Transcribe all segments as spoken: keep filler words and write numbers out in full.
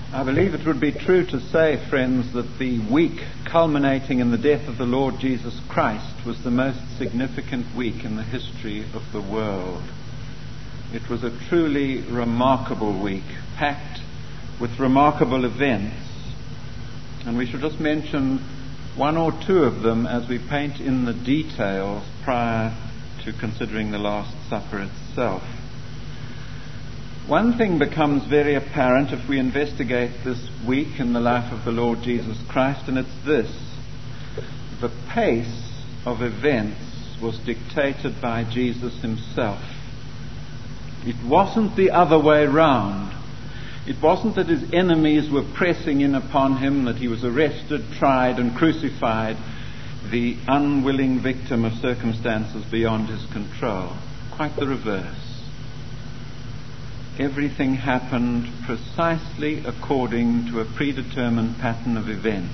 I believe it would be true to say, friends, that the week culminating in the death of the Lord Jesus Christ was the most significant week in the history of the world. It was a truly remarkable week, packed with remarkable events. And we shall just mention one or two of them as we paint in the details prior to considering the Last Supper itself. One thing becomes very apparent if we investigate this week in the life of the Lord Jesus Christ, and it's this. The pace of events was dictated by Jesus himself. It wasn't the other way round. It wasn't that his enemies were pressing in upon him, that he was arrested, tried, and crucified, the unwilling victim of circumstances beyond his control. Quite the reverse. Everything happened precisely according to a predetermined pattern of events.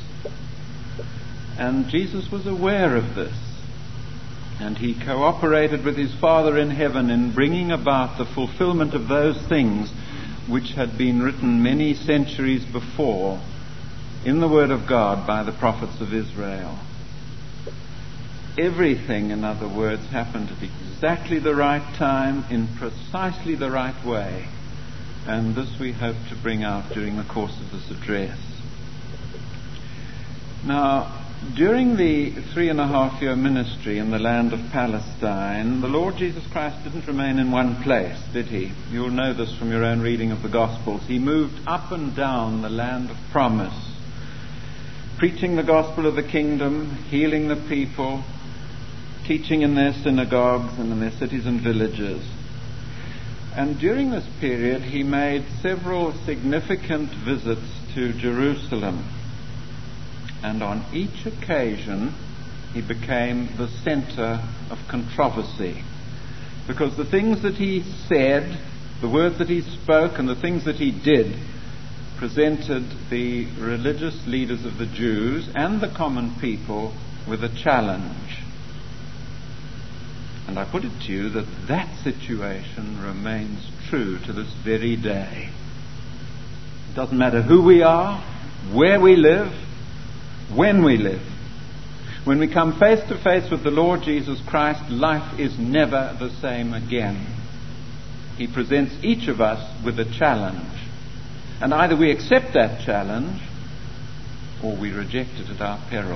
And Jesus was aware of this. And he cooperated with his Father in heaven in bringing about the fulfillment of those things which had been written many centuries before in the Word of God by the prophets of Israel. Everything, in other words, happened at exactly the right time, in precisely the right way. And this we hope to bring out during the course of this address. Now, during the three and a half year ministry in the land of Palestine, the Lord Jesus Christ didn't remain in one place, did he? You'll know this from your own reading of the Gospels. He moved up and down the land of promise, preaching the gospel of the kingdom, healing the people, teaching in their synagogues and in their cities and villages. And during this period, he made several significant visits to Jerusalem. And on each occasion, he became the center of controversy. Because the things that he said, the words that he spoke, and the things that he did presented the religious leaders of the Jews and the common people with a challenge. And I put it to you that that situation remains true to this very day. It doesn't matter who we are, where we live, when we live. When we come face to face with the Lord Jesus Christ, life is never the same again. He presents each of us with a challenge. And either we accept that challenge or we reject it at our peril.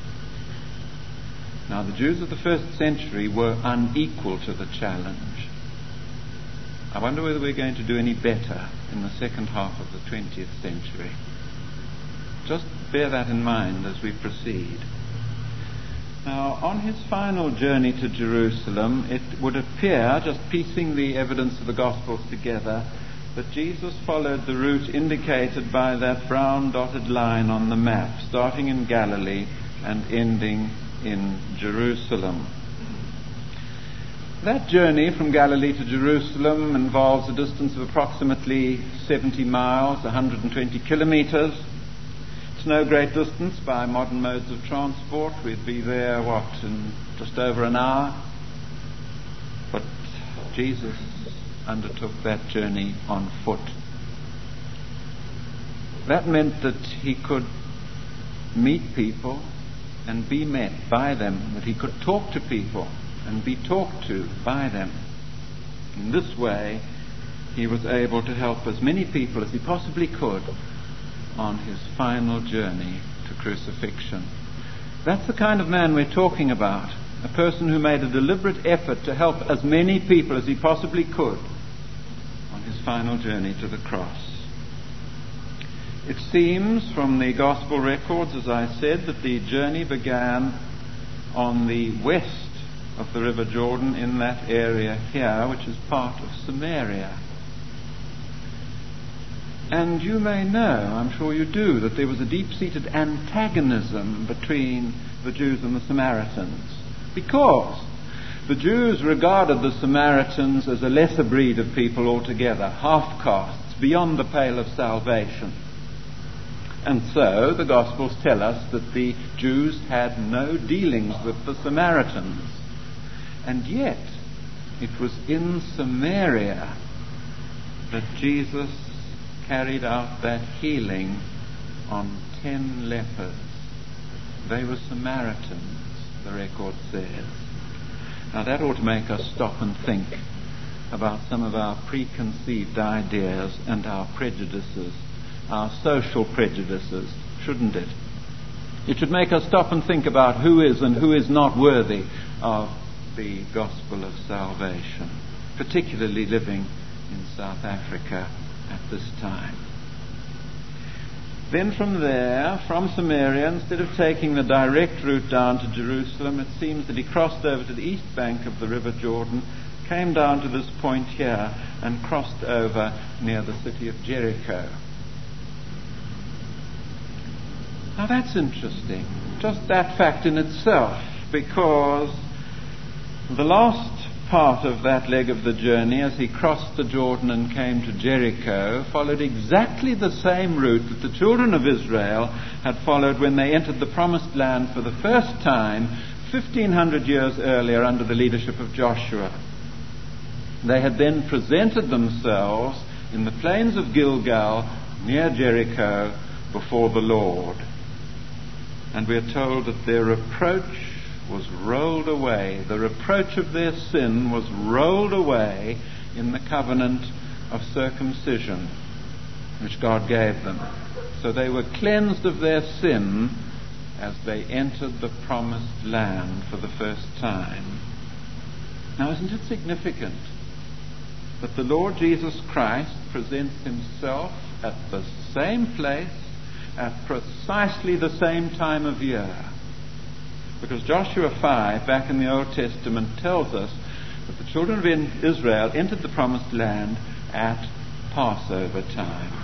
Now, the Jews of the first century were unequal to the challenge. I wonder whether we're going to do any better in the second half of the twentieth century. Just bear that in mind as we proceed. Now, on his final journey to Jerusalem, it would appear, just piecing the evidence of the Gospels together, that Jesus followed the route indicated by that brown dotted line on the map, starting in Galilee and ending in Jerusalem. That journey from Galilee to Jerusalem involves a distance of approximately seventy miles, one hundred twenty kilometers. It's no great distance by modern modes of transport. We'd be there, what, in just over an hour? But Jesus undertook that journey on foot. That meant that he could meet people and be met by them, that he could talk to people and be talked to by them. In this way, he was able to help as many people as he possibly could on his final journey to crucifixion. That's the kind of man we're talking about, a person who made a deliberate effort to help as many people as he possibly could on his final journey to the cross. It seems from the Gospel records, as I said, that the journey began on the west of the River Jordan in that area here, which is part of Samaria. And you may know, I'm sure you do, that there was a deep-seated antagonism between the Jews and the Samaritans, because the Jews regarded the Samaritans as a lesser breed of people altogether, half-castes, beyond the pale of salvation. And so the Gospels tell us that the Jews had no dealings with the Samaritans. And yet, it was in Samaria that Jesus carried out that healing on ten lepers. They were Samaritans, the record says. Now that ought to make us stop and think about some of our preconceived ideas and our prejudices, our social prejudices, shouldn't it? It should make us stop and think about who is and who is not worthy of the gospel of salvation, particularly living in South Africa at this time. Then from there, from Samaria, instead of taking the direct route down to Jerusalem, it seems that he crossed over to the east bank of the River Jordan, came down to this point here, and crossed over near the city of Jericho. Now that's interesting, just that fact in itself, because the last part of that leg of the journey, as he crossed the Jordan and came to Jericho, followed exactly the same route that the children of Israel had followed when they entered the Promised Land for the first time fifteen hundred years earlier under the leadership of Joshua. They had then presented themselves in the plains of Gilgal near Jericho before the Lord. And we are told that their reproach was rolled away. The reproach of their sin was rolled away in the covenant of circumcision which God gave them. So they were cleansed of their sin as they entered the Promised Land for the first time. Now, isn't it significant that the Lord Jesus Christ presents himself at the same place at precisely the same time of year? Because Joshua five, back in the Old Testament, tells us that the children of Israel entered the Promised Land at Passover time.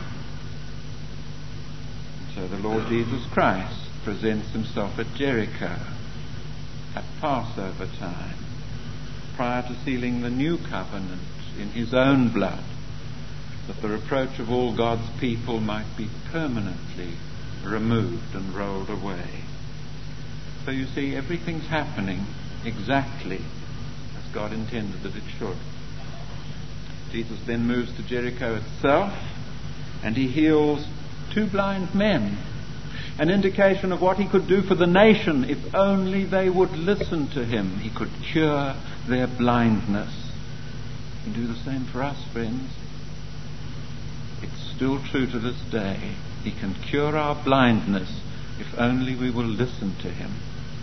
And so the Lord Jesus Christ presents himself at Jericho at Passover time, prior to sealing the new covenant in his own blood, that the reproach of all God's people might be permanently removed and rolled away. So you see, everything's happening exactly as God intended that it should. Jesus then moves to Jericho itself, and he heals two blind men, an indication of what he could do for the nation if only they would listen to him. He could cure their blindness. He can do the same for us, friends. It's still true to this day. He can cure our blindness if only we will listen to him.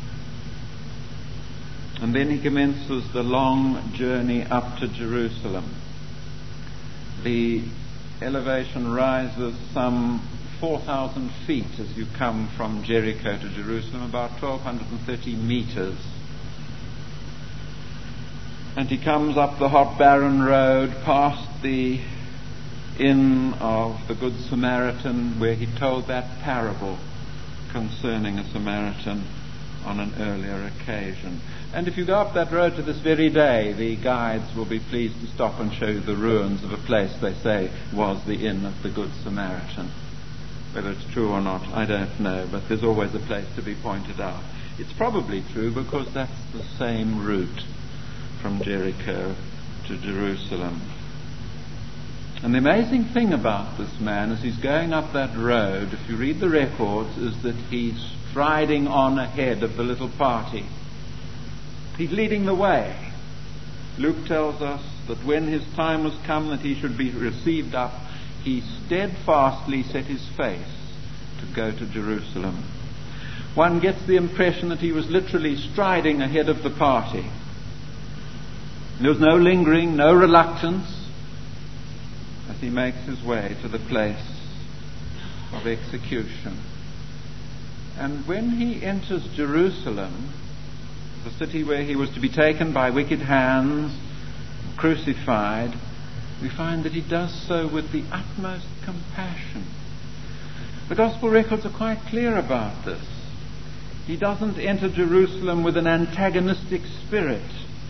And then he commences the long journey up to Jerusalem. The elevation rises some four thousand feet as you come from Jericho to Jerusalem, about twelve thirty meters. And he comes up the hot barren road past the inn of the Good Samaritan, where he told that parable concerning a Samaritan on an earlier occasion. And if you go up that road to this very day, the guides will be pleased to stop and show you the ruins of a place they say was the inn of the Good Samaritan. Whether it's true or not, I don't know, but there's always a place to be pointed out. It's probably true because that's the same route from Jericho to Jerusalem. And the amazing thing about this man as he's going up that road, if you read the records, is that he's striding on ahead of the little party. He's leading the way. Luke tells us that when his time was come that he should be received up, he steadfastly set his face to go to Jerusalem. One gets the impression that he was literally striding ahead of the party. There was no lingering, no reluctance as he makes his way to the place of execution. And when he enters Jerusalem, the city where he was to be taken by wicked hands, crucified, we find that he does so with the utmost compassion. The Gospel records are quite clear about this. He doesn't enter Jerusalem with an antagonistic spirit.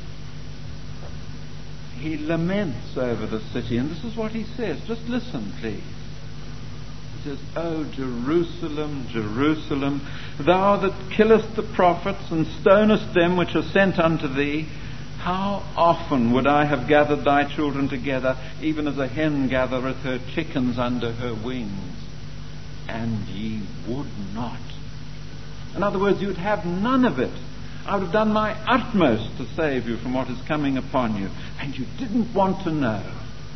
He laments over the city, and this is what he says. Just listen, please. He says, "O Jerusalem, Jerusalem, thou that killest the prophets and stonest them which are sent unto thee, how often would I have gathered thy children together, even as a hen gathereth her chickens under her wings, and ye would not. In other words, you would have none of it. I would have done my utmost to save you from what is coming upon you, and you didn't want to know.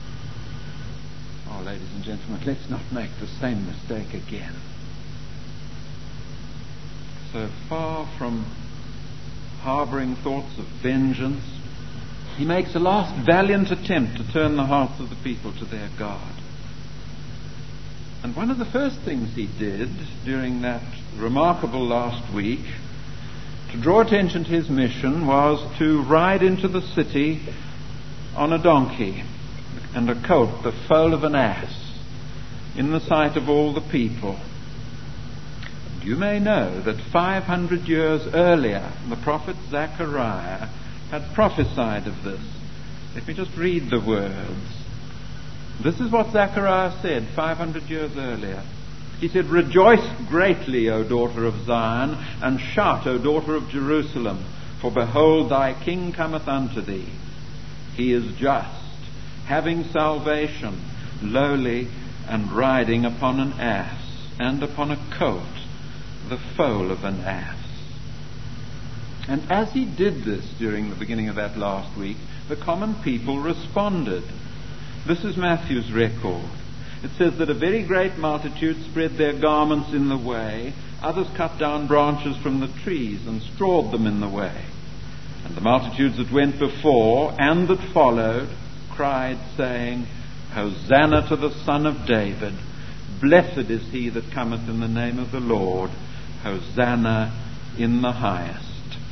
Oh, ladies and gentlemen, let's not make the same mistake again. So far from harbouring thoughts of vengeance, he makes a last valiant attempt to turn the hearts of the people to their God. And one of the first things he did during that remarkable last week to draw attention to his mission was to ride into the city on a donkey and a colt, the foal of an ass, in the sight of all the people. You may know that five hundred years earlier, the prophet Zechariah had prophesied of this. Let me just read the words. This is what Zechariah said five hundred years earlier. He said, "Rejoice greatly, O daughter of Zion, and shout, O daughter of Jerusalem, for behold, thy king cometh unto thee. He is just, having salvation, lowly, and riding upon an ass, and upon a colt, the foal of an ass." And as he did this during the beginning of that last week, the common people responded. This is Matthew's record. It says that a very great multitude spread their garments in the way. Others cut down branches from the trees and strawed them in the way. And the multitudes that went before and that followed cried, saying, "Hosanna to the Son of David. Blessed is he that cometh in the name of the Lord. Hosanna in the highest."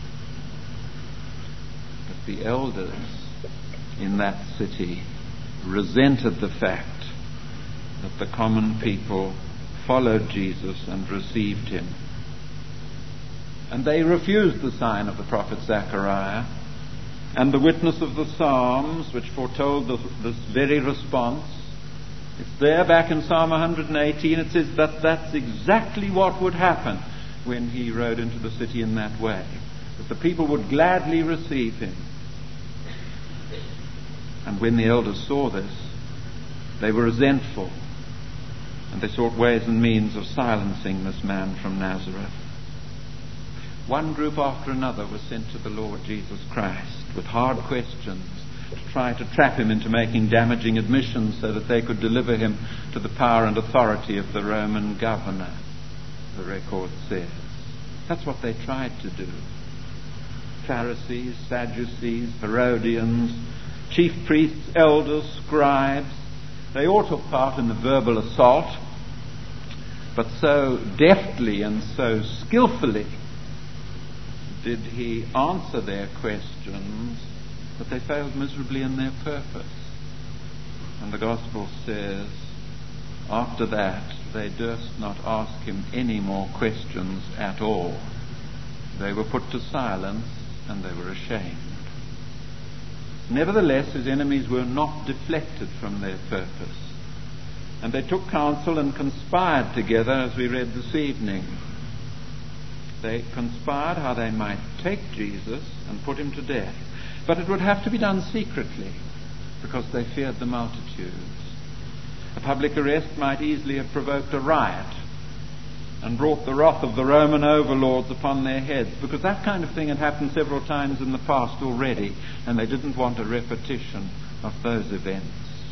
But the elders in that city resented the fact that the common people followed Jesus and received him. And they refused the sign of the prophet Zechariah and the witness of the Psalms, which foretold this, this very response. It's there back in Psalm one hundred eighteen. It says that that's exactly what would happen when he rode into the city in that way, that the people would gladly receive him. And when the elders saw this, they were resentful, and they sought ways and means of silencing this man from Nazareth. One group after another was sent to the Lord Jesus Christ with hard questions to try to trap him into making damaging admissions so that they could deliver him to the power and authority of the Roman governor, the record says. That's what they tried to do. Pharisees, Sadducees, Herodians, chief priests, elders, scribes, they all took part in the verbal assault, but so deftly and so skillfully did he answer their questions that they failed miserably in their purpose. And the Gospel says, after that, they durst not ask him any more questions at all. They were put to silence, and they were ashamed. Nevertheless, his enemies were not deflected from their purpose. And they took counsel and conspired together, as we read this evening. They conspired how they might take Jesus and put him to death. But it would have to be done secretly, because they feared the multitudes. A public arrest might easily have provoked a riot and brought the wrath of the Roman overlords upon their heads, because that kind of thing had happened several times in the past already, and they didn't want a repetition of those events.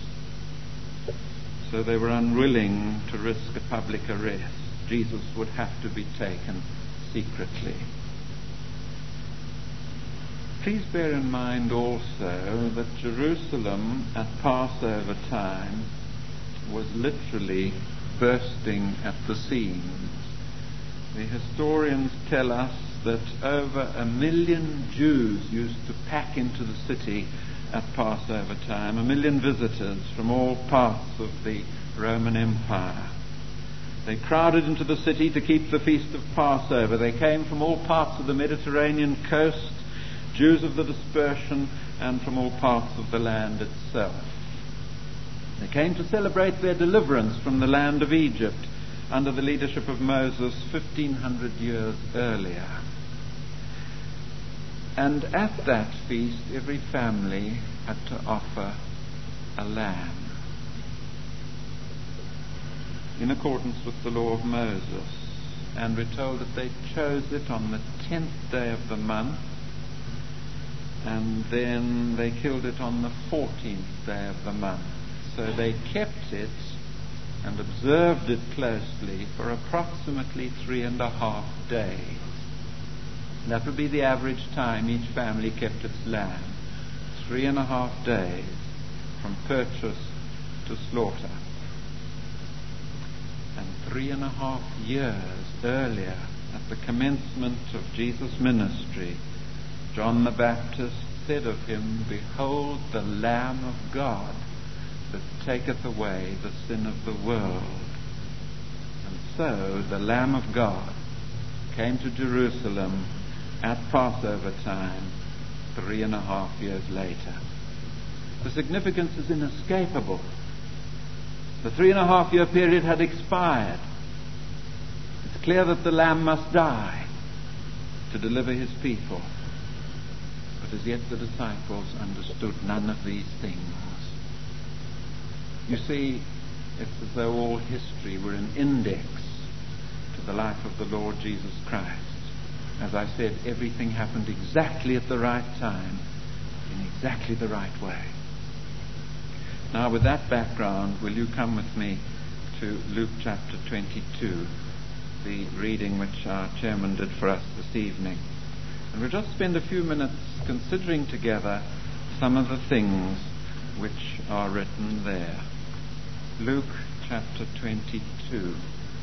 So they were unwilling to risk a public arrest. Jesus would have to be taken secretly. Please bear in mind also that Jerusalem at Passover time was literally bursting at the seams. The historians tell us that over a million Jews used to pack into the city at Passover time, a million visitors from all parts of the Roman Empire. They crowded into the city to keep the feast of Passover. They came from all parts of the Mediterranean coast, Jews of the dispersion, and from all parts of the land itself. They came to celebrate their deliverance from the land of Egypt under the leadership of Moses fifteen hundred years earlier. And at that feast, every family had to offer a lamb in accordance with the law of Moses. And we're told that they chose it on the tenth day of the month, and then they killed it on the fourteenth day of the month. So they kept it and observed it closely for approximately three and a half days. That would be the average time each family kept its lamb. Three and a half days from purchase to slaughter. And three and a half years earlier, at the commencement of Jesus' ministry, John the Baptist said of him, "Behold the Lamb of God that taketh away the sin of the world." And so the Lamb of God came to Jerusalem at Passover time three and a half years later. The significance is inescapable. The three and a half year period had expired. It's clear that the Lamb must die to deliver his people. But as yet the disciples understood none of these things. You see, it's as though all history were an index to the life of the Lord Jesus Christ. As I said, everything happened exactly at the right time, in exactly the right way. Now, with that background, will you come with me to Luke chapter twenty-two, the reading which our chairman did for us this evening. And we'll just spend a few minutes considering together some of the things which are written there. Luke chapter twenty-two.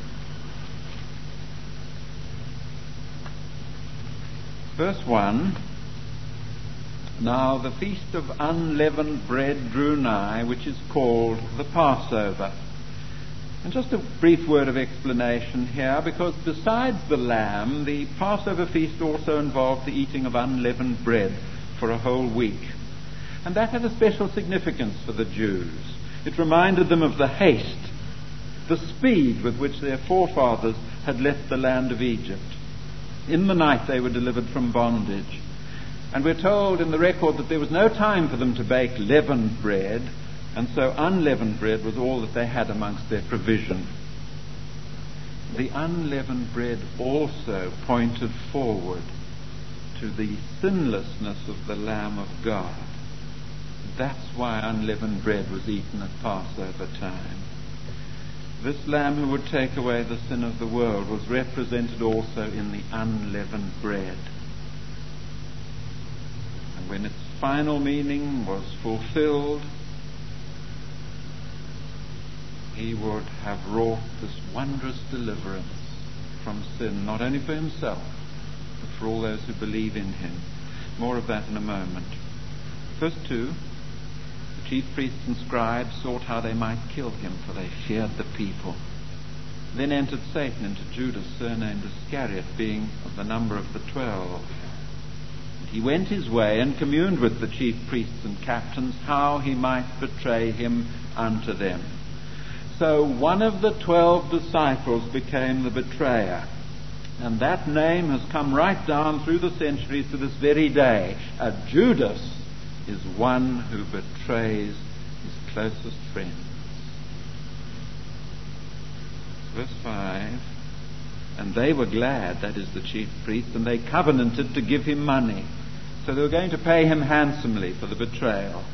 Verse one. Now the feast of unleavened bread drew nigh, which is called the Passover. And just a brief word of explanation here, because besides the lamb, the Passover feast also involved the eating of unleavened bread for a whole week. And that had a special significance for the Jews. It reminded them of the haste, the speed with which their forefathers had left the land of Egypt. In the night they were delivered from bondage. And we're told in the record that there was no time for them to bake leavened bread, and so unleavened bread was all that they had amongst their provision. The unleavened bread also pointed forward to the sinlessness of the Lamb of God. That's why unleavened bread was eaten at Passover time. This Lamb who would take away the sin of the world was represented also in the unleavened bread. And when its final meaning was fulfilled, he would have wrought this wondrous deliverance from sin, not only for himself, but for all those who believe in him. More of that in a moment. Verse two, the chief priests and scribes sought how they might kill him, for they feared the people. Then entered Satan into Judas, surnamed Iscariot, being of the number of the twelve. And he went his way and communed with the chief priests and captains how he might betray him unto them. So one of the twelve disciples became the betrayer. And that name has come right down through the centuries to this very day. A Judas is one who betrays his closest friends. Verse five. And they were glad, that is the chief priests, and they covenanted to give him money. So they were going to pay him handsomely for the betrayal.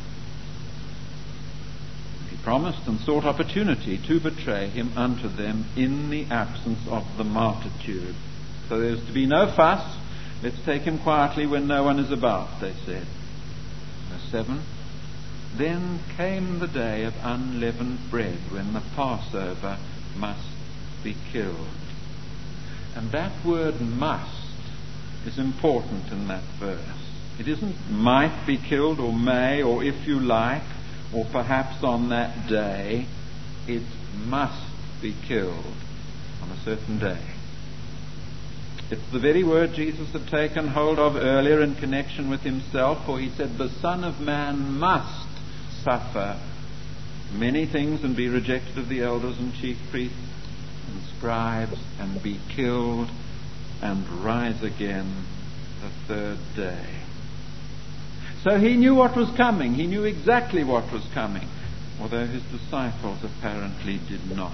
Promised and sought opportunity to betray him unto them in the absence of the multitude. So there's to be no fuss. Let's take him quietly when no one is about, they said. Verse seven. Then came the day of unleavened bread, when the Passover must be killed. And that word must is important in that verse. It isn't might be killed or may or if you like, or perhaps on that day. It must be killed on a certain day. It's the very word Jesus had taken hold of earlier in connection with himself, for he said, the Son of Man must suffer many things and be rejected of the elders and chief priests and scribes and be killed and rise again the third day. So he knew what was coming. He knew exactly what was coming, although his disciples apparently did not.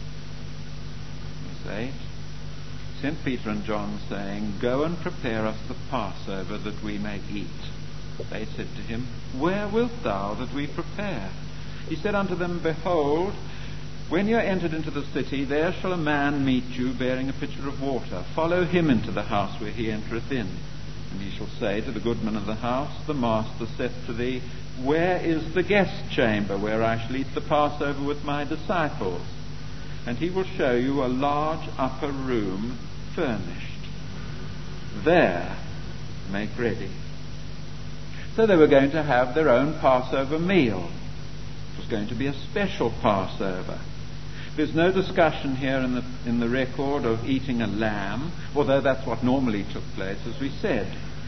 Verse eight. Sent Peter and John, saying, Go and prepare us the Passover, that we may eat. They said to him, Where wilt thou that we prepare? He said unto them, Behold, when you are entered into the city, there shall a man meet you, bearing a pitcher of water. Follow him into the house where he entereth in. And he shall say to the goodman of the house, The master saith to thee, Where is the guest chamber, where I shall eat the Passover with my disciples? And he will show you a large upper room, furnished. There make ready. So they were going to have their own Passover meal. It was going to be a special Passover. There's no discussion here in the in the record of eating a lamb, although that's what normally took place, as we said.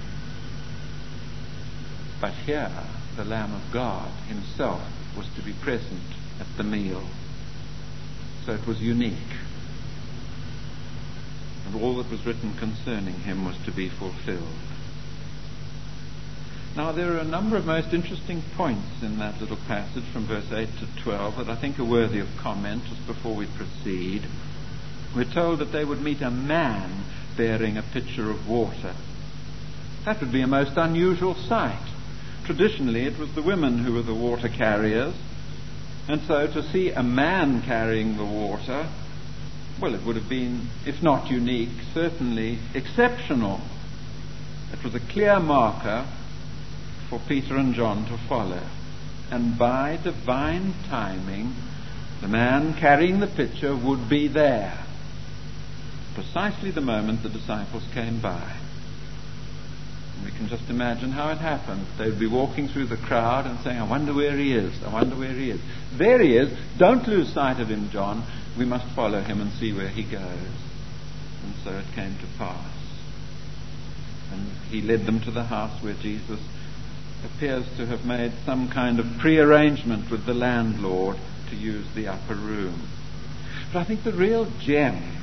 But here, the Lamb of God himself was to be present at the meal. So it was unique. And all that was written concerning him was to be fulfilled. Now, there are a number of most interesting points in that little passage from verse eight to twelve that I think are worthy of comment just before we proceed. We're told that they would meet a man bearing a pitcher of water. That would be a most unusual sight. Traditionally, it was the women who were the water carriers. And so to see a man carrying the water, well, it would have been, if not unique, certainly exceptional. It was a clear marker for Peter and John to follow. And by divine timing, the man carrying the pitcher would be there, precisely the moment the disciples came by. And we can just imagine how it happened. They would be walking through the crowd and saying, I wonder where he is, I wonder where he is. There he is. Don't lose sight of him, John. We must follow him and see where he goes. And so it came to pass. And he led them to the house where Jesus appears to have made some kind of pre-arrangement with the landlord to use the upper room. But I think the real gem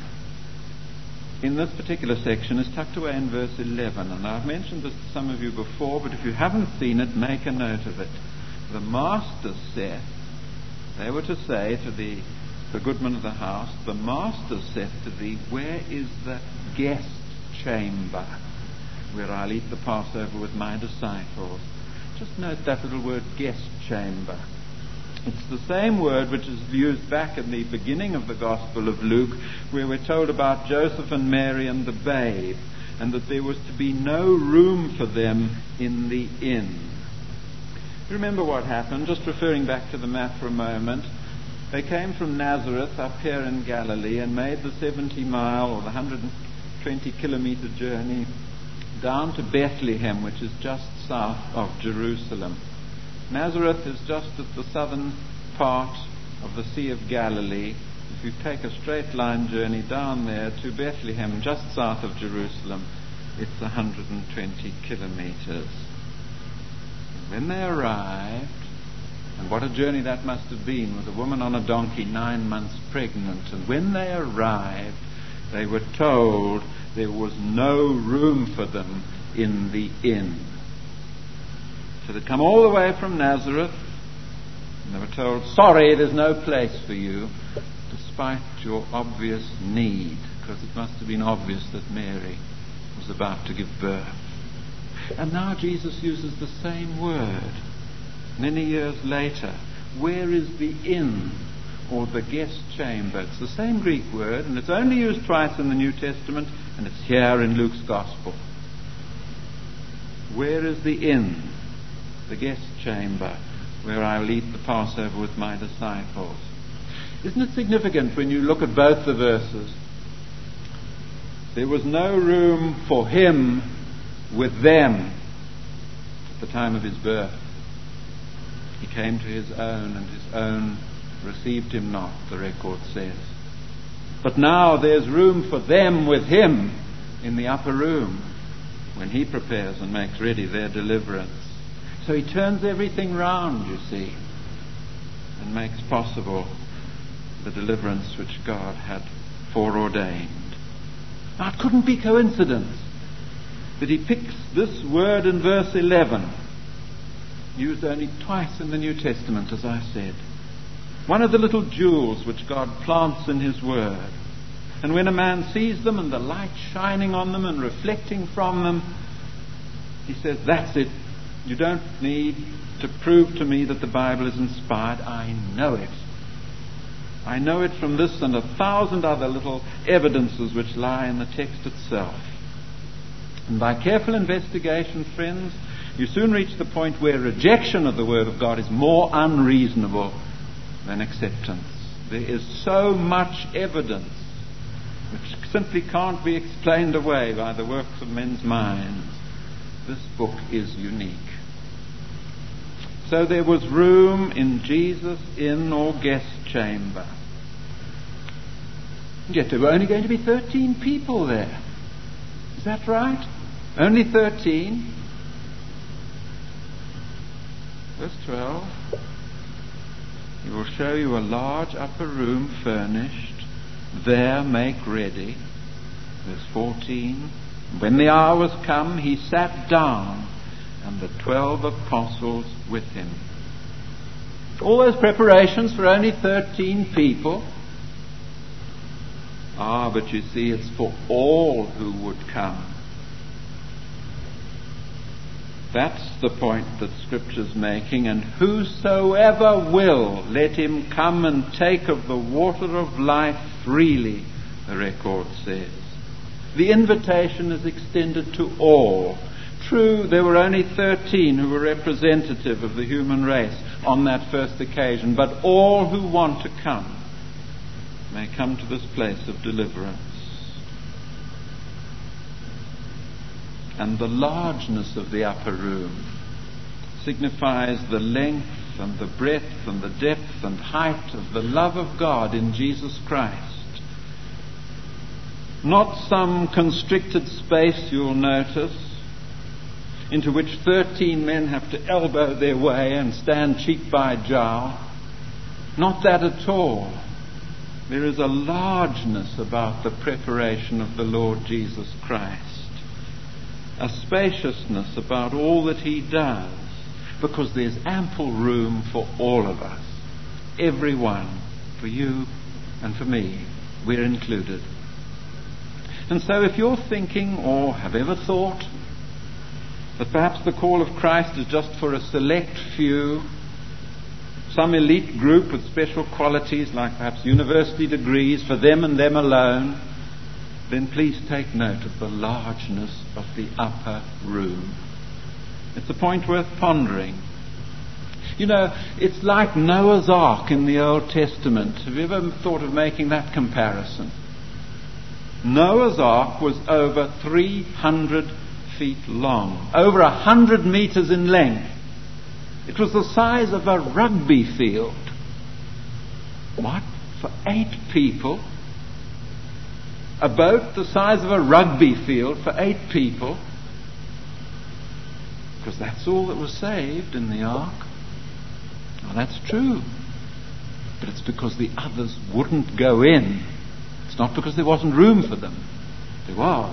in this particular section is tucked away in verse eleven. And I've mentioned this to some of you before, but if you haven't seen it, make a note of it. The master saith, they were to say to the, the goodman of the house, the master saith to thee, Where is the guest chamber where I'll eat the Passover with my disciples? Just note that little word, guest chamber. It's the same word which is used back in the beginning of the Gospel of Luke, where we're told about Joseph and Mary and the babe, and that there was to be no room for them in the inn. Remember what happened, just referring back to the map for a moment. They came from Nazareth up here in Galilee and made the seventy mile or the one hundred twenty kilometer journey down to Bethlehem, which is just south of Jerusalem. Nazareth is just at the southern part of the Sea of Galilee. If you take a straight line journey down there to Bethlehem, just south of Jerusalem, it's one hundred twenty kilometers. When they arrived, and what a journey that must have been with a woman on a donkey nine months pregnant, and when they arrived, they were told there was no room for them in the inn. So they'd come all the way from Nazareth, and they were told, sorry, there's no place for you, despite your obvious need, because it must have been obvious that Mary was about to give birth. And now Jesus uses the same word many years later. Where is the inn or the guest chamber? It's the same Greek word, and it's only used twice in the New Testament, and it's here in Luke's Gospel. Where is the inn, the guest chamber, where I will eat the Passover with my disciples? Isn't it significant when you look at both the verses? There was no room for him with them at the time of his birth. He came to his own, and his own received him not, the record says. But now there's room for them with him in the upper room when he prepares and makes ready their deliverance. So he turns everything round, you see, and makes possible the deliverance which God had foreordained. Now, it couldn't be coincidence that he picks this word in verse eleven used only twice in the New Testament, as I said. One of the little jewels which God plants in His Word. And when a man sees them and the light shining on them and reflecting from them, he says, that's it. You don't need to prove to me that the Bible is inspired. I know it. I know it from this and a thousand other little evidences which lie in the text itself. And by careful investigation, friends, you soon reach the point where rejection of the Word of God is more unreasonable than acceptance. There is so much evidence which simply can't be explained away by the works of men's minds. This book is unique. So there was room in Jesus' inn or guest chamber. Yet there were only going to be thirteen people there. Is that right? Only thirteen. Verse twelve. He will show you a large upper room furnished. There make ready. Verse fourteen. When the hour was come, he sat down, and the twelve apostles with him. All those preparations for only thirteen people. Ah, but you see, it's for all who would come. That's the point that Scripture's making. And whosoever will, let him come and take of the water of life freely, the record says. The invitation is extended to all. True, there were only thirteen who were representative of the human race on that first occasion, but all who want to come may come to this place of deliverance. And the largeness of the upper room signifies the length and the breadth and the depth and height of the love of God in Jesus Christ. Not some constricted space, you'll notice, into which thirteen men have to elbow their way and stand cheek by jowl. Not that at all. There is a largeness about the preparation of the Lord Jesus Christ. A spaciousness about all that He does, because there's ample room for all of us. Everyone, for you and for me, we're included. And so if you're thinking, or have ever thought, that perhaps the call of Christ is just for a select few, some elite group with special qualities like perhaps university degrees, for them and them alone, then please take note of the largeness of the upper room. It's a point worth pondering. You know, it's like Noah's Ark in the Old Testament. Have you ever thought of making that comparison? Noah's Ark was over three hundred feet long, over one hundred meters in length. It was the size of a rugby field. What? For eight people? A boat the size of a rugby field for eight people? Because that's all that was saved in the ark. Well, that's true. But it's because the others wouldn't go in. It's not because there wasn't room for them. There was.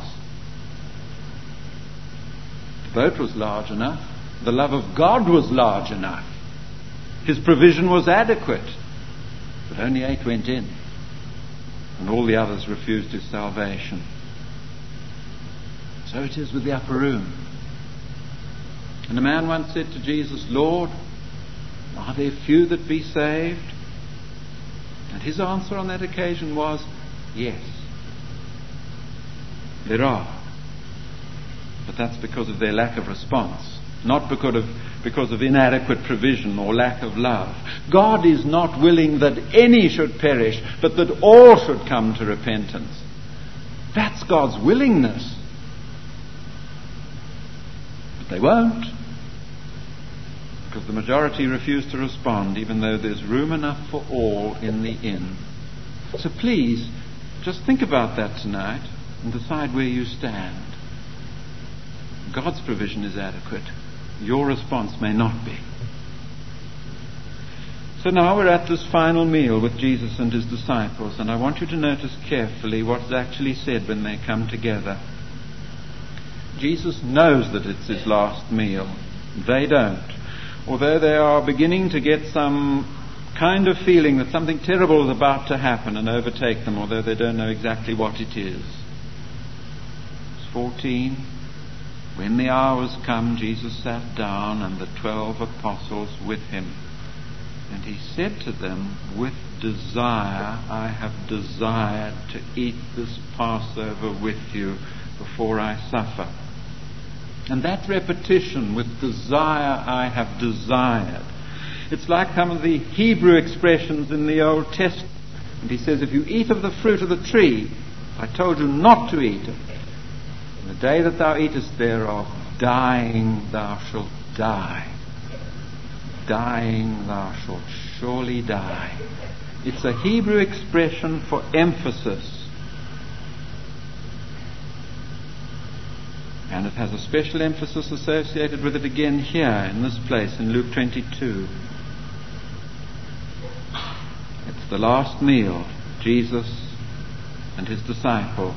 The boat was large enough. The love of God was large enough. His provision was adequate. But only eight went in. And all the others refused His salvation. So it is with the upper room. And a man once said to Jesus, Lord, are there few that be saved? And His answer on that occasion was, yes, there are. But that's because of their lack of response, not because of, because of inadequate provision or lack of love. God is not willing that any should perish, but that all should come to repentance. That's God's willingness. But they won't, because the majority refuse to respond, even though there's room enough for all in the inn. So please, just think about that tonight and decide where you stand. God's provision is adequate. Your response may not be. So now we're at this final meal with Jesus and His disciples, and I want you to notice carefully what's actually said when they come together. Jesus knows that it's His last meal. They don't. although they are beginning to get some kind of feeling that something terrible is about to happen and overtake them, although they don't know exactly what it is. Verse fourteen, when the hour was come, Jesus sat down and the twelve apostles with him. And he said to them, with desire I have desired to eat this Passover with you before I suffer. And that repetition, with desire I have desired, it's like some of the Hebrew expressions in the Old Testament. And he says, if you eat of the fruit of the tree, I told you not to eat it. In the day that thou eatest thereof, dying thou shalt die. Dying thou shalt surely die. It's a Hebrew expression for emphasis. And it has a special emphasis associated with it again here in this place in Luke twenty-two. It's the last meal, Jesus and his disciples.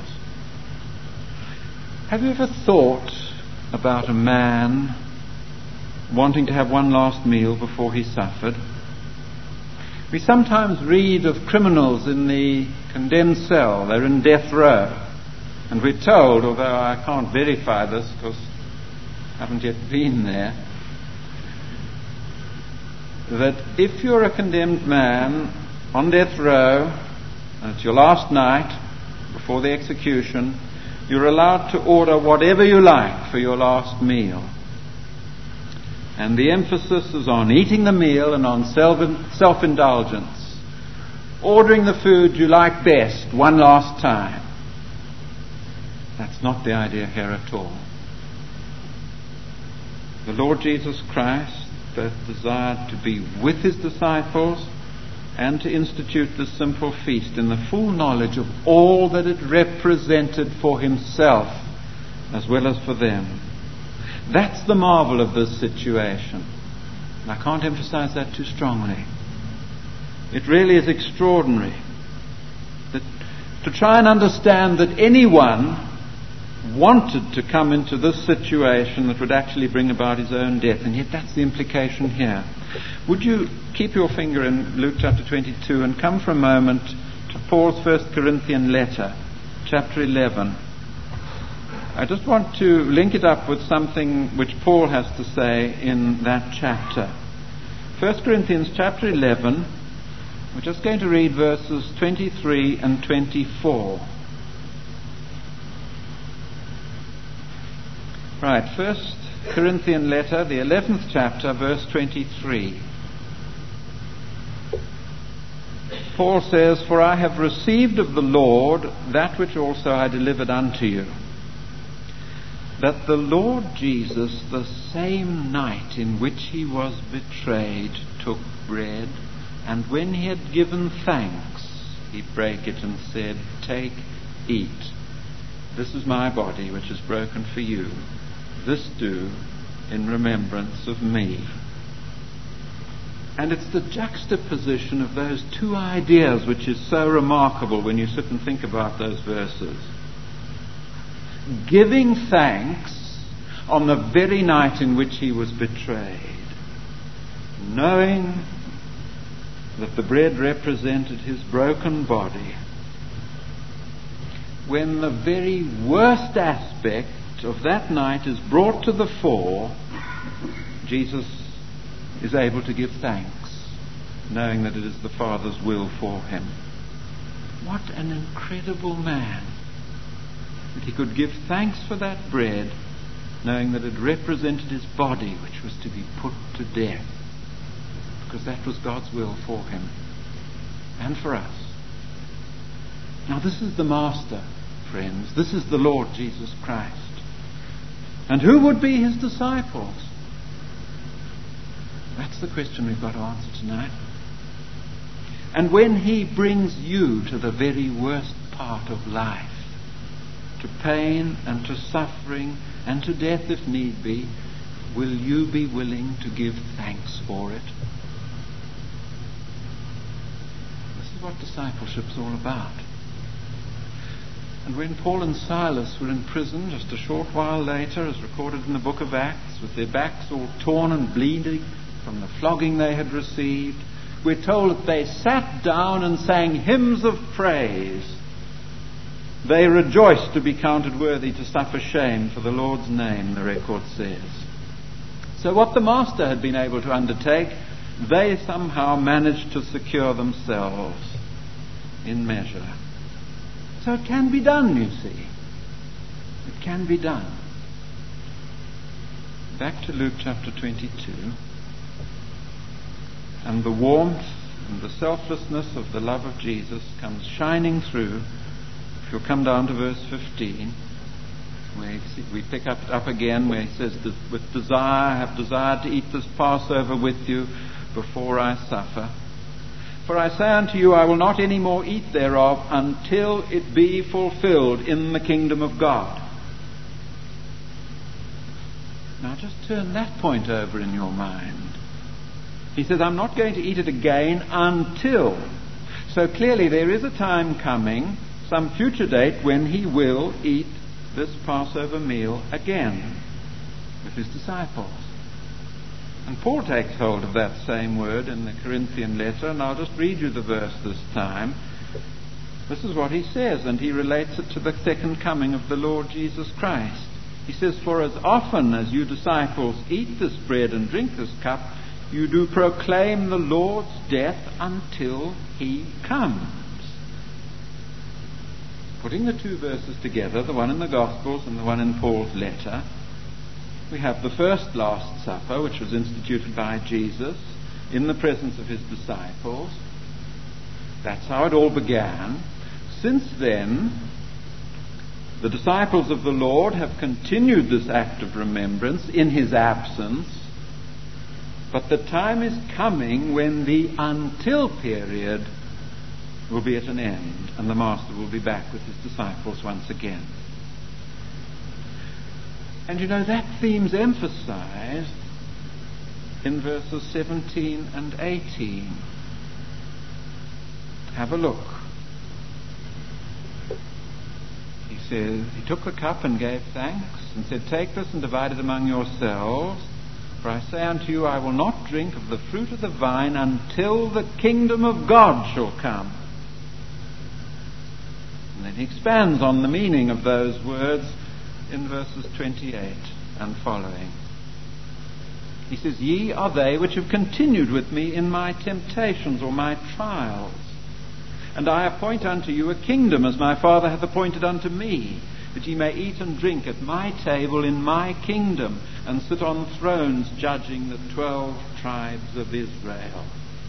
Have you ever thought about a man wanting to have one last meal before he suffered? We sometimes read of criminals in the condemned cell. They're in death row. And we're told, although I can't verify this because I haven't yet been there, that if you're a condemned man on death row, and it's your last night before the execution, you're allowed to order whatever you like for your last meal. And the emphasis is on eating the meal and on self-indulgence. Ordering the food you like best one last time. That's not the idea here at all. The Lord Jesus Christ both desired to be with his disciples and to institute this simple feast in the full knowledge of all that it represented for himself as well as for them. That's the marvel of this situation. And I can't emphasize that too strongly. It really is extraordinary that to try and understand that anyone wanted to come into this situation that would actually bring about his own death, and yet that's the implication here. Would you keep your finger in Luke chapter twenty-two and come for a moment to Paul's First Corinthian letter, chapter eleven. I just want to link it up with something which Paul has to say in that chapter. First Corinthians chapter eleven, we're just going to read verses twenty-three and twenty-four. Right, First Corinthian letter, the eleventh chapter, verse twenty-three. Paul says, "For I have received of the Lord that which also I delivered unto you, that the Lord Jesus, the same night in which he was betrayed, took bread, and when he had given thanks, he brake it and said, Take, eat. This is my body, which is broken for you. This do in remembrance of me." And it's the juxtaposition of those two ideas which is so remarkable when you sit and think about those verses. Giving thanks on the very night in which he was betrayed, knowing that the bread represented his broken body, when the very worst aspect of that night is brought to the fore, Jesus is able to give thanks, knowing that it is the Father's will for him. What an incredible man, that he could give thanks for that bread, knowing that it represented his body, which was to be put to death, because that was God's will for him and for us. Now this is the Master, friends. This is the Lord Jesus Christ. And who would be his disciples? That's the question we've got to answer tonight. And when he brings you to the very worst part of life, to pain and to suffering and to death if need be, will you be willing to give thanks for it? This is what discipleship's all about. And when Paul and Silas were in prison just a short while later, as recorded in the book of Acts, with their backs all torn and bleeding, from the flogging they had received. We're told that they sat down and sang hymns of praise. They rejoiced to be counted worthy to suffer shame for the Lord's name, the record says. So what the Master had been able to undertake, they somehow managed to secure themselves in measure. So it can be done, you see. It can be done. Back to Luke chapter twenty-two. And the warmth and the selflessness of the love of Jesus comes shining through. If you'll come down to verse fifteen, where we pick up up again, where he says, with desire, I have desired to eat this Passover with you before I suffer. For I say unto you, I will not any more eat thereof until it be fulfilled in the kingdom of God. Now just turn that point over in your mind. He says, I'm not going to eat it again until. So clearly there is a time coming, some future date, when he will eat this Passover meal again with his disciples. And Paul takes hold of that same word in the Corinthian letter, and I'll just read you the verse this time. This is what he says, and he relates it to the second coming of the Lord Jesus Christ. He says, for as often as you disciples eat this bread and drink this cup, you do proclaim the Lord's death until he comes. Putting the two verses together, the one in the Gospels and the one in Paul's letter, we have the first Last Supper, which was instituted by Jesus in the presence of his disciples. That's how it all began. Since then, the disciples of the Lord have continued this act of remembrance in his absence. But the time is coming when the until period will be at an end, and the Master will be back with his disciples once again. And you know, that theme's emphasized in verses seventeen and eighteen. Have a look. He says, he took the cup and gave thanks and said, take this and divide it among yourselves. For I say unto you, I will not drink of the fruit of the vine until the kingdom of God shall come. And then he expands on the meaning of those words in verses twenty-eight and following. He says, ye are they which have continued with me in my temptations or my trials. And I appoint unto you a kingdom, as my Father hath appointed unto me, that ye may eat and drink at my table in my kingdom, and sit on thrones judging the twelve tribes of Israel.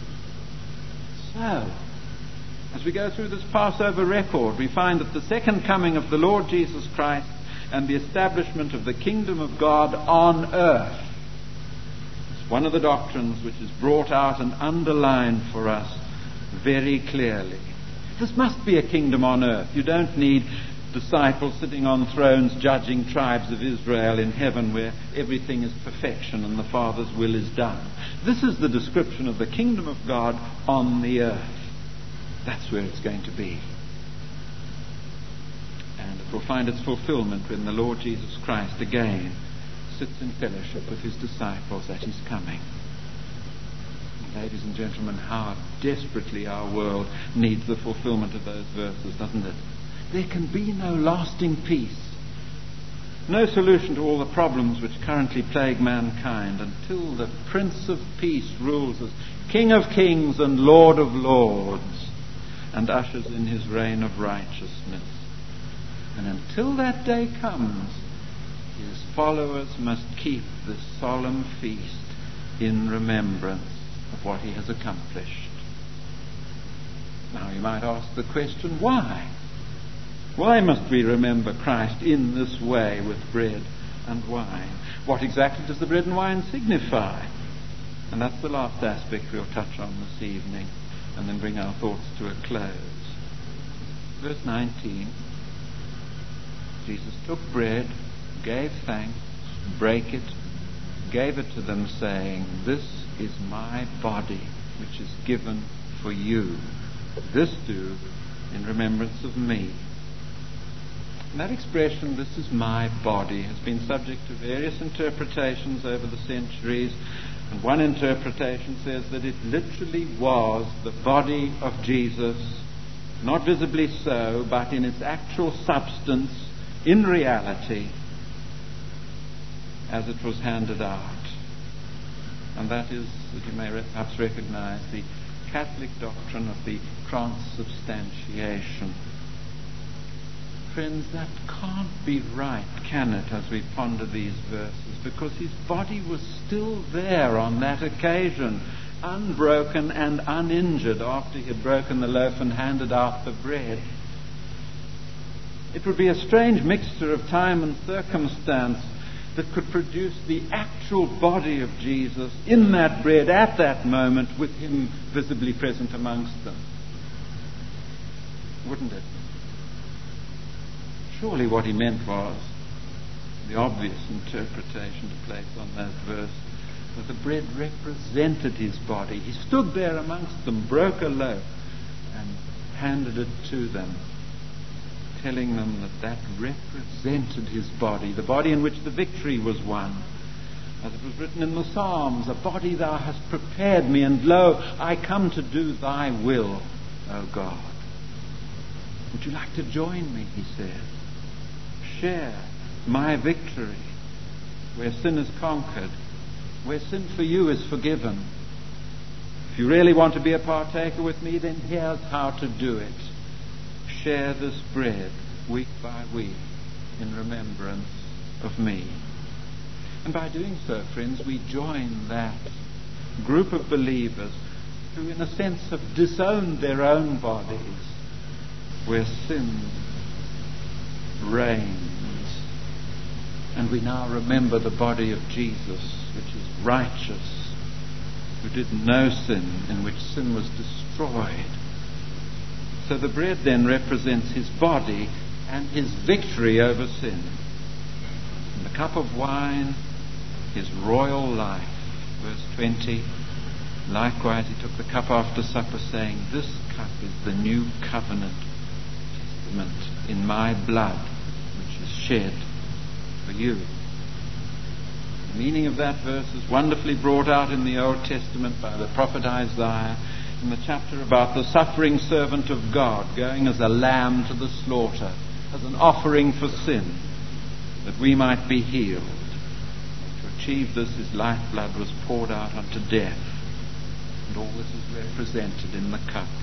So, as we go through this Passover record, we find that the second coming of the Lord Jesus Christ and the establishment of the kingdom of God on earth is one of the doctrines which is brought out and underlined for us very clearly. This must be a kingdom on earth. You don't need disciples sitting on thrones judging tribes of Israel in heaven where everything is perfection and the Father's will is done. This is the description of the kingdom of God on the earth. That's where it's going to be. And it will find its fulfillment when the Lord Jesus Christ again sits in fellowship with his disciples at his coming. Ladies and gentlemen, how desperately our world needs the fulfillment of those verses, doesn't it? There can be no lasting peace, no solution to all the problems which currently plague mankind until the Prince of Peace rules as King of Kings and Lord of Lords and ushers in his reign of righteousness. And until that day comes, his followers must keep this solemn feast in remembrance of what he has accomplished. Now you might ask the question, why? Why must we remember Christ in this way with bread and wine? What exactly does the bread and wine signify? And that's the last aspect we'll touch on this evening, and then bring our thoughts to a close. Verse nineteen. Jesus took bread, gave thanks, brake it, gave it to them, saying, this is my body, which is given for you. This do in remembrance of me. And that expression, this is my body, has been subject to various interpretations over the centuries. And one interpretation says that it literally was the body of Jesus, not visibly so, but in its actual substance, in reality, as it was handed out. And that is, as you may perhaps recognize, the Catholic doctrine of the transubstantiation. Friends, that can't be right, can it, as we ponder these verses? Because his body was still there on that occasion, unbroken and uninjured after he had broken the loaf and handed out the bread. It would be a strange mixture of time and circumstance that could produce the actual body of Jesus in that bread at that moment, with him visibly present amongst them. Wouldn't it? Surely what he meant was the obvious interpretation to place on that verse, that the bread represented his body. He stood there amongst them, broke a loaf, and handed it to them, telling them that that represented his body, the body in which the victory was won. As it was written in the Psalms, a body thou hast prepared me, and lo, I come to do thy will, O God. Would you like to join me, he said. Share my victory, where sin is conquered, where sin for you is forgiven. If you really want to be a partaker with me, then here's how to do it. Share this bread week by week in remembrance of me. And by doing so, friends, we join that group of believers who, in a sense, have disowned their own bodies, where sin reigns. And we now remember the body of Jesus, which is righteous, who did no sin, in which sin was destroyed. So the bread then represents his body and his victory over sin. And the cup of wine, his royal life. Verse twenty, likewise he took the cup after supper, saying, this cup is the new covenant testament in my blood, which is shed for you. The meaning of that verse is wonderfully brought out in the Old Testament by the prophet Isaiah, in the chapter about the suffering servant of God going as a lamb to the slaughter, as an offering for sin, that we might be healed. To achieve this, his lifeblood was poured out unto death, and all this is represented in the cup.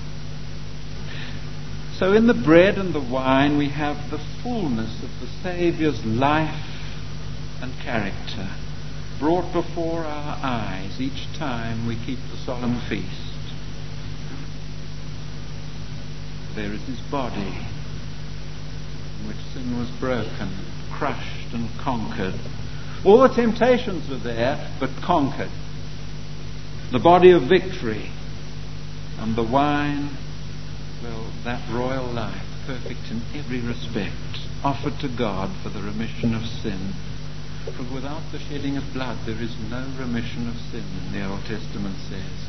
So in the bread and the wine we have the fullness of the Saviour's life and character brought before our eyes each time we keep the solemn feast. There is his body, in which sin was broken, crushed and conquered. All the temptations were there, but conquered. The body of victory. And the wine, well, that royal life, perfect in every respect, offered to God for the remission of sin. For without the shedding of blood, there is no remission of sin, the Old Testament says.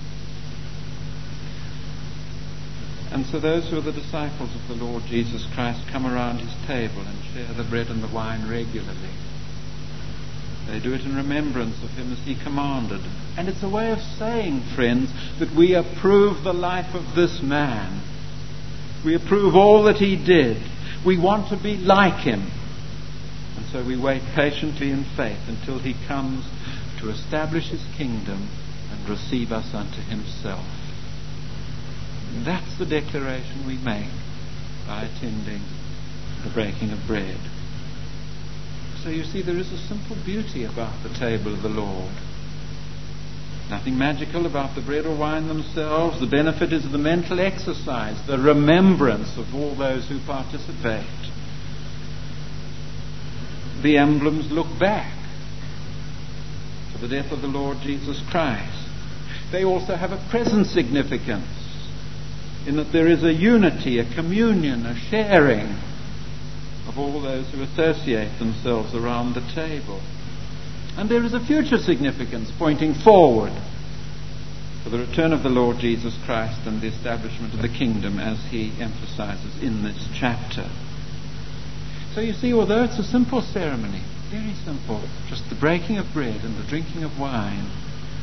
And so those who are the disciples of the Lord Jesus Christ come around his table and share the bread and the wine regularly. They do it in remembrance of him as he commanded. And it's a way of saying, friends, that we approve the life of this man. We approve all that he did. We want to be like him. And so we wait patiently in faith until he comes to establish his kingdom and receive us unto himself. That's the declaration we make by attending the breaking of bread. So you see, there is a simple beauty about the table of the Lord. Nothing magical about the bread or wine themselves. The benefit is the mental exercise, the remembrance of all those who participate. The emblems look back to the death of the Lord Jesus Christ. They also have a present significance, in that there is a unity, a communion, a sharing of all those who associate themselves around the table. And there is a future significance pointing forward for the return of the Lord Jesus Christ and the establishment of the kingdom, as he emphasizes in this chapter. So you see, although it's a simple ceremony, very simple, just the breaking of bread and the drinking of wine,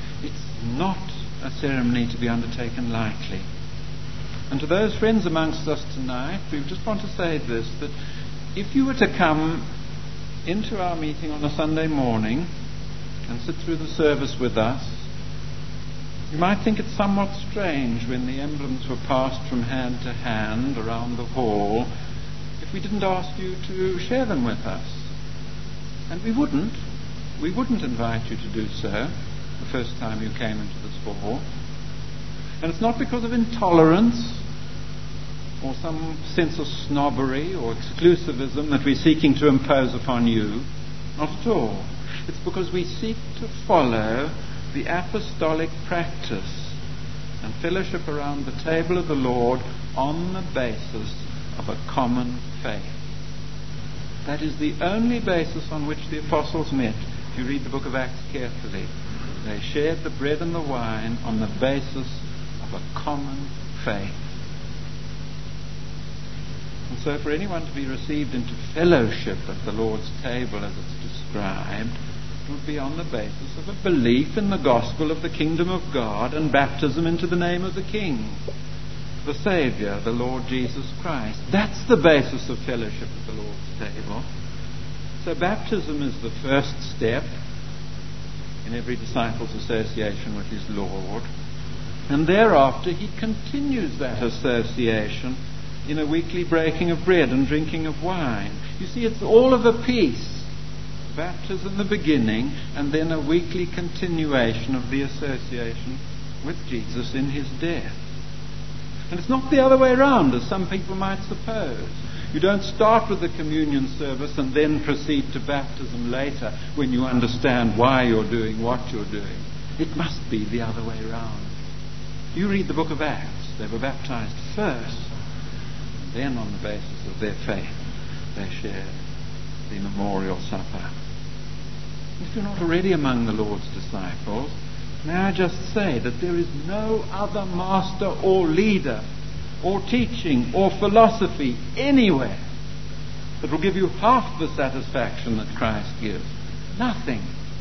not a ceremony to be undertaken lightly. And to those friends amongst us tonight, we just want to say this, that if you were to come into our meeting on a Sunday morning and sit through the service with us, you might think it somewhat strange when the emblems were passed from hand to hand around the hall if we didn't ask you to share them with us. And we wouldn't. We wouldn't invite you to do so the first time you came into this hall. And it's not because of intolerance or some sense of snobbery or exclusivism that we're seeking to impose upon you. Not at all. It's because we seek to follow the apostolic practice and fellowship around the table of the Lord on the basis of a common faith. That is the only basis on which the apostles met. If you read the book of Acts carefully, they shared the bread and the wine on the basis of a common faith. And so for anyone to be received into fellowship at the Lord's table as it's described, it would be on the basis of a belief in the gospel of the kingdom of God and baptism into the name of the King, the Saviour, the Lord Jesus Christ. That's the basis of fellowship at the Lord's table. So baptism is the first step in every disciple's association with his Lord. And thereafter he continues that association in a weekly breaking of bread and drinking of wine. You see, it's all of a piece. Baptism the beginning, and then a weekly continuation of the association with Jesus in his death. And it's not the other way around, as some people might suppose. You don't start with the communion service and then proceed to baptism later when you understand why you're doing what you're doing. It must be the other way around. You read the book of Acts. They were baptized first, and then on the basis of their faith they shared the memorial supper. If you're not already among the Lord's disciples, may I just say that there is no other master or leader or teaching or philosophy anywhere that will give you half the satisfaction that Christ gives. Nothing.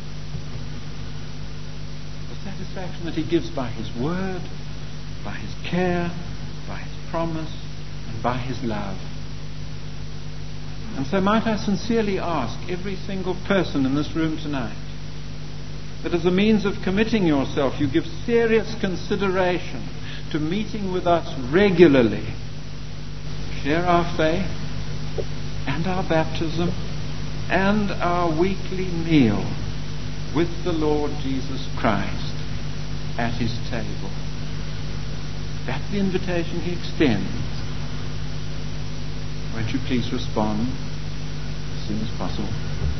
The satisfaction that he gives by his word, by his care, by his promise, and by his love. And so might I sincerely ask every single person in this room tonight that as a means of committing yourself, you give serious consideration to meeting with us regularly. Share our faith and our baptism and our weekly meal with the Lord Jesus Christ at his table. That's the invitation he extends. Won't you please respond as soon as possible?